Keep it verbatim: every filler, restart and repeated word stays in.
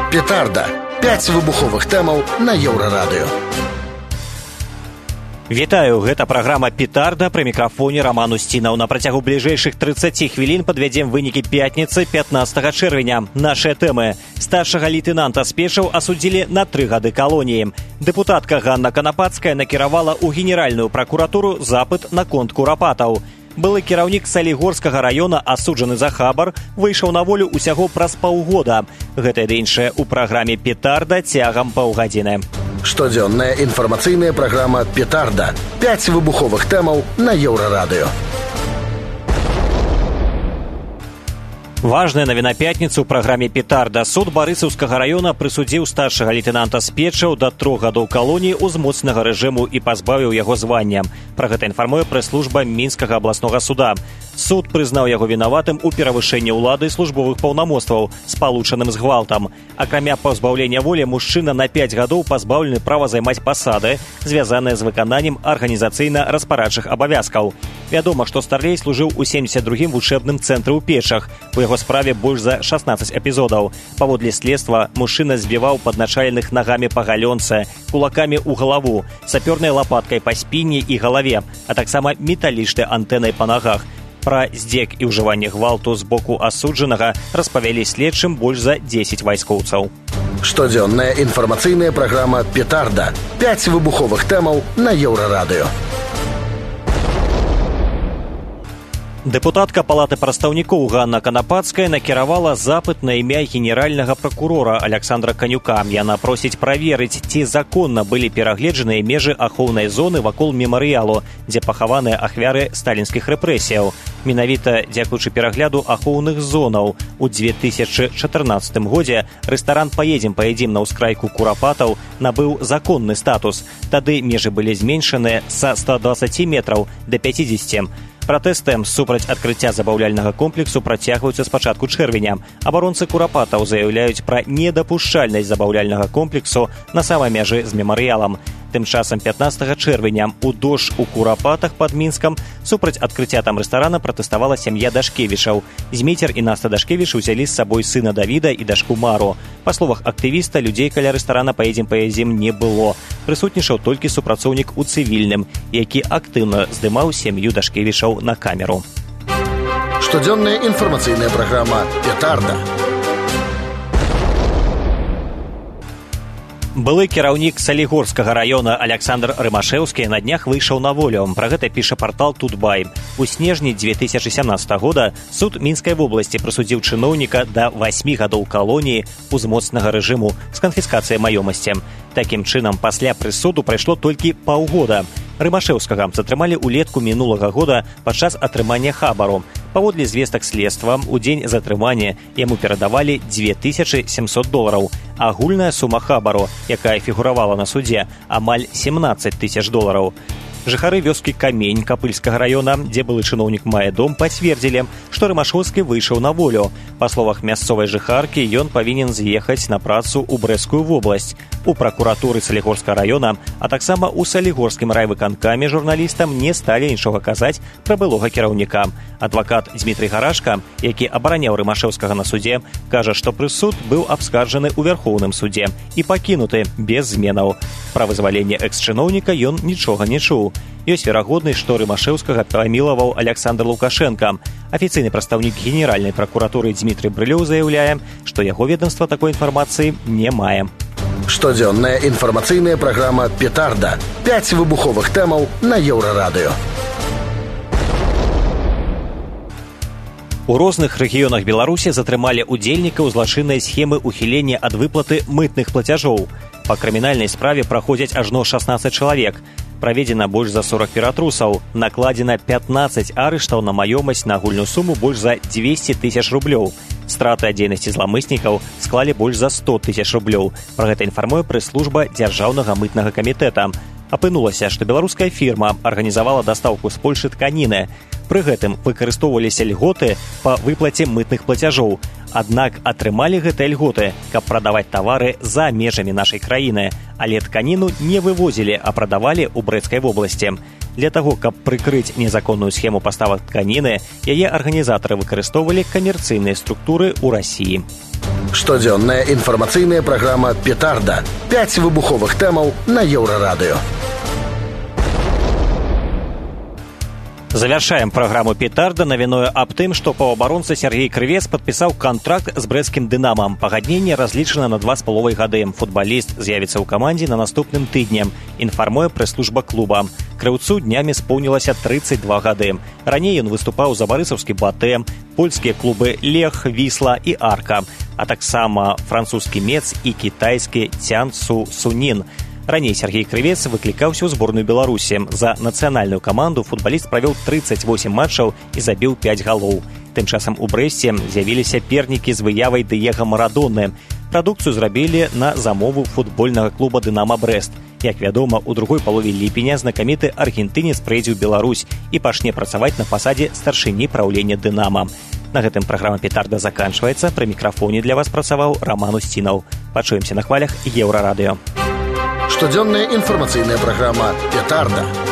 Петарда. пяць выбуховых тэмаў на Еўрарадыё. Вітаю, гэта праграма «Петарда», пры мікрафоне Роман Устінаў. На працягу бліжэйшых трыццаці хвілін падвядзем вынікі пятніцы пятнаццатага чэрвеня. Нашыя тэмы. Старшага лейтэнанта Спешаў асудзілі на тры гады калоніі. Дэпутатка Ганна Канапацкая накіравала ў Генеральную пракуратуру запыт наконт курапатаў. Былы кіраўнік Салігорскага раёна, асуджаны за хабар, выйшаў на волю ўсяго праз паўгода. Гэта і іншае ў праграме «Петарда» цягам паўгадзіны. Штодзённая інфармацыйная праграма «Петарда». пяць выбуховых тэмаў на Еўрарадыё. Важная навіна пятніцы ў праграме «Петарда». Суд Барысаўскага раёна прысудзіў старшага лейтэнанта Спешаў да трох гадоў калоніі ўзмоцненага рэжыму і пазбавіў яго звання. Пра гэта інфармуе прэс-служба Мінскага абласнога суда. Суд прызнаў яго вінаватым у перавышэнні ўлады службовых паўнамоцтваў, спалучаным з гвалтам. Акрамя пазбаўлення волі, мужчына на пяць гадоў пазбаўлены права займаць пасады, звязаныя з выкананнем арганізацыйна-распарадчых абавязкаў. Вядома, што старлей служыў у семдзесят другім вучэбным цэнтры ў Печах. У яго справе больш за шаснаццаць эпізодаў. Паводле следства, мужчына збіваў падначаленых нагамі па галёнцы, кулакамі ў галаву, сапёрнай лапаткай па спіне і галаве, а таксама металічнай антэнай па нагах. Пра здзек і ўжыванне гвалту з боку асуджанага распавялі следчым больш за дзесяць вайскоўцаў. Штодзённая інфармацыйная праграма «Петарда». пяць выбуховых тэмаў на Еўрарадыё. Дэпутатка Палаты прадстаўнікоў Ганна Канапацкая накіравала запыт на імя генеральнага пракурора Александра Канюка. Яна просіць праверыць, ці законна былі перагледжаныя межы ахоўнай зоны вакол мемарыялу, дзе пахаваныя ахвяры сталінскіх рэпрэсіяў. Менавіта дзякуючы перагляду ахоўных зонаў у дзве тысячы чатырнаццатым годзе рэстаран «Паедзем, паедзім» на ўскрайку курапатаў набыў законны статус. Тады межы былі зменшаныя са ста дваццаці метраў да пяцідзесяці. Пратэсты супраць адкрыцця забаўляльнага комплексу працягваюцца з пачатку чэрвеня. Абаронцы курапатаў заяўляюць пра недапушчальнасць забаўляльнага комплексу на самай мяжы з мемарыялам. Тым часам пятнаццатага чэрвеня у дождж у Курапатах пад Мінскам супраць адкрыцця там рэстарана пратэставала сям'я Дашкевічаў. Зміцер і Наста Дашкевіч узялі з сабой сына Давіда і дачку Мару. Па словах актывіста, людзей каля рэстарана «Паедзем, паедзем» не было. Прысутнічаў толькі супрацоўнік у цывільным, які актыўна здымаў сям'ю Дашкевічаў на камеру. Штодзённая інфармацыйная праграма «Петарда». Былы кіраўнік Салігорскага раёна Александр Рымашэўскі на днях выйшаў на волю. Пра гэта піша партал «Тутбай». У снежні дзве тысячы сямнаццатага года суд Мінскай вобласці прысудзіў чыноўніка да васьмі гадоў калоніі узмоцненага рэжыму з канфіскацыяй маёмасці. Такім чынам, пасля прысуду прайшло толькі паўгода. Рымашэўскага затрымалі ўлетку мінулага года падчас атрымання хабару. Паводле звестак следства, у дзень затрымання яму перадавалі дзве тысячы сямсот долараў. Агульная сума хабару, якая фігуравала на судзе, амаль семнаццаць тысяч долараў. Жыхары вёскі Камень Капыльскага раёна, дзе былы чыноўнік мае дом, пацвердзілі, што Рымашэўскі выйшаў на волю. Па словах мясцовай жыхаркі, ён павінен з'ехаць на працу ў Брэсцкую вобласць. У пракуратуры Салігорскага раёна, а таксама ў Салігорскім райвыканкаме журналістам не сталі нічога казаць пра былога кіраўніка. Адвакат Дзмітрый Гарашка, які абараняў Рымашэўскага на судзе, кажа, што прысуд быў абскарджаны ў Вярхоўным судзе і пакінуты без зменаў. Пра вызваленне экс-чыноўніка ён нічога не чуў. Ёсць верагоднасць, што Рымашэўскага памілаваў Александр Лукашенко. Афіцыйны прадстаўнік генеральнай пракуратуры Дзмітрый Брылёў заяўляе, што яго ведомства такой інфармацыі не мае. Штодзённая інфармацыйная праграма «Петарда». пяць выбуховых тэмаў на Еўрарадыё. У розных рэгіёнах Беларусі затрымалі ўдзельнікаў злачыннай схемы ўхілення ад выплаты мытных плацяжоў. Па крымінальнай справе праходзяць ажно шаснаццаць чалавек. Праведзена больш за сорак ператрусаў. Накладзена пятнаццаць арыштаў на маёмасць на агульную суму больш за дзвесце тысяч рублёў. Страты ад дзейнасці зламыснікаў склалі больш за сто тысяч рублёў. Пра гэта інфармуе прэс-служба Дзяржаўнага мытнага камітэта. Апынулася, што беларуская фірма арганізавала дастаўку з Польшы тканіны. Пры гэтым выкарыстоўваліся льготы па выплаце мытных плацяжоў. Аднак атрымалі гэтыя льготы, каб прадаваць тавары за межамі нашай краіны, але тканіну не вывозілі, а прадавалі ў Брэсцкай вобласці. Для таго, каб прыкрыць незаконную схему паставак тканіны, яе арганізатары выкарыстоўвалі камерцыйныя структуры ў Расіі. Штодзённая інфармацыйная праграма «Петарда». Пяць выбуховых тэмаў на Еўрарадыё. Завершаем программу «Петарда» навіною аб тым, што паўабаронца Сергей Крывец падпісаў кантракт з брэсцкім «Дынамам». Пагадненне разлічана на два з паловай гады. Футбаліст з'явіцца ў камандзе на наступным тыдні, інфармуе прэс-служба клуба. Крыўцу днямі споўнілася трыццаць два гады. Раней ён выступаў за барысаўскі «Батэ», польскія клубы «Лех», «Вісла» і «Арка», а таксама французскі «Мец» і кітайскі «Цянцу Сунін». Раней Сергей Крывец выклікаўся ў зборную Беларусі. За нацыянальную каманду футбаліст правёў трыццаць восем матчаў і забіў пяць галоў. Тым часам у Брэсце з'явіліся пернікі з выявай Дыега Марадоны. Прадукцыю зрабілі на замову футбольнага клуба «Дынама Брэст». Як вядома, у другой палове ліпеня знакаміты аргентынец прыйдзе ў Беларусь і пачне працаваць на пасадзе старшыні праўлення «Дынама». На гэтым праграма «Петарда» заканчваецца. Пры мікрафоне для вас працаваў Роман Устінаў. Пачуемся на хвалях Еўрарадыё. Штодзённая інфармацыйная праграма «Петарда».